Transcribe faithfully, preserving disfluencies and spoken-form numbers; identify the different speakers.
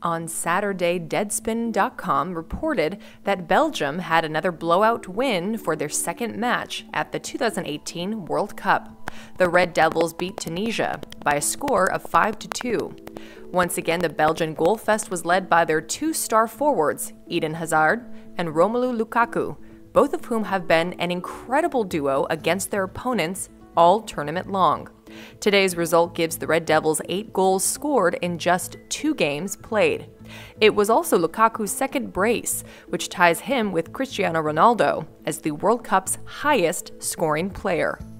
Speaker 1: On Saturday, Deadspin dot com reported that Belgium had another blowout win for their second match at the two thousand eighteen World Cup. The Red Devils beat Tunisia by a score of five to two. Once again, the Belgian goal fest was led by their two star forwards, Eden Hazard and Romelu Lukaku, both of whom have been an incredible duo against their opponents all tournament long. Today's result gives the Red Devils eight goals scored in just two games played. It was also Lukaku's second brace, which ties him with Cristiano Ronaldo as the World Cup's highest scoring player.